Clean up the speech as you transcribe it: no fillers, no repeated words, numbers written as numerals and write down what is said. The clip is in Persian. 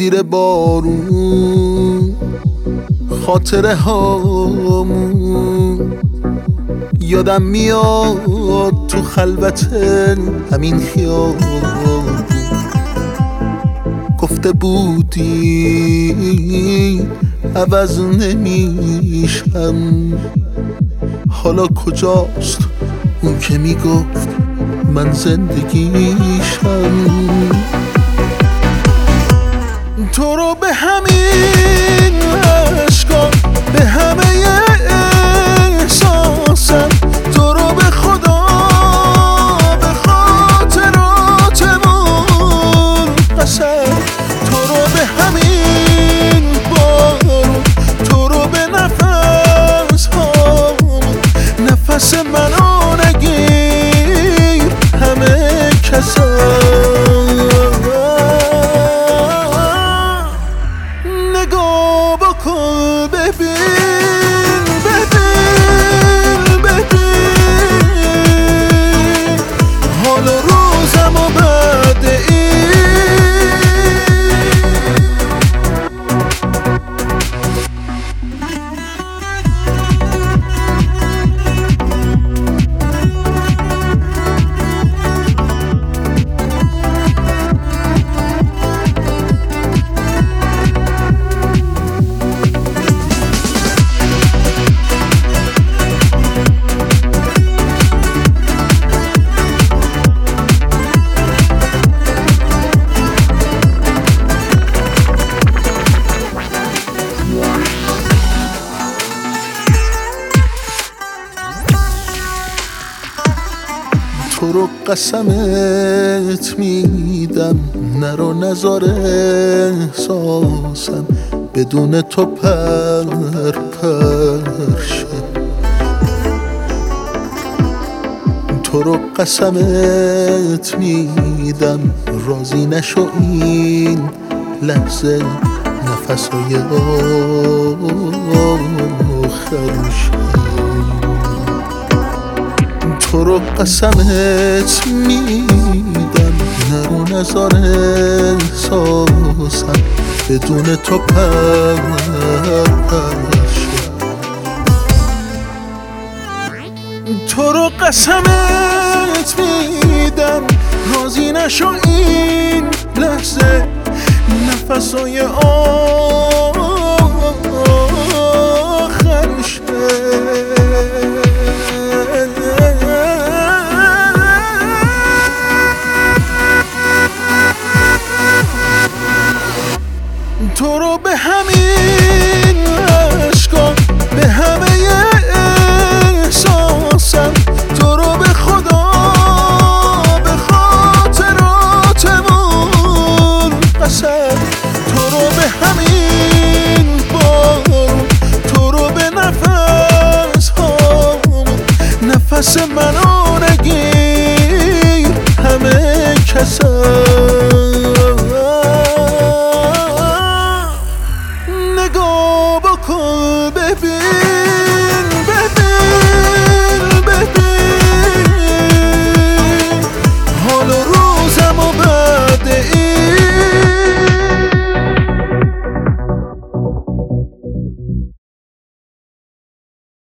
زیر بارون، خاطره هامون یادم میاد تو خلوت همین خیابون. گفته بودی عوض نمیشم، حالا کجاست اون که میگفت من زندگیشم؟ تو رو به همین عشقا، به همه احساسم، تو رو به خدا، به خاطراتمون قسم، تو رو به همین بارون، تو رو به نفس هامون، نفس منو نگیر همه کسم. نگاه بکن ببین، ببین، ببین حال و روزم و بعد تو رو قسمت میدم، نرو نذار احساسم بدون تو پرشه. تو رو قسمت میدم، راضی نشو این لحظه نفسای آخرشه. تو رو قسمت میدم، نرو نذار احساسم بدون تو پرشه. تو رو قسمت میدم، راضی نشو این لحظه نفسای آخرشه. تو رو به همین عشقا، به همه احساسم، تو رو به خدا، به خاطراتمون قسم، تو رو به همین بارون، تو رو به نفس هامون، نفس منو نگیر همه کسم. نگاه بکن ببین،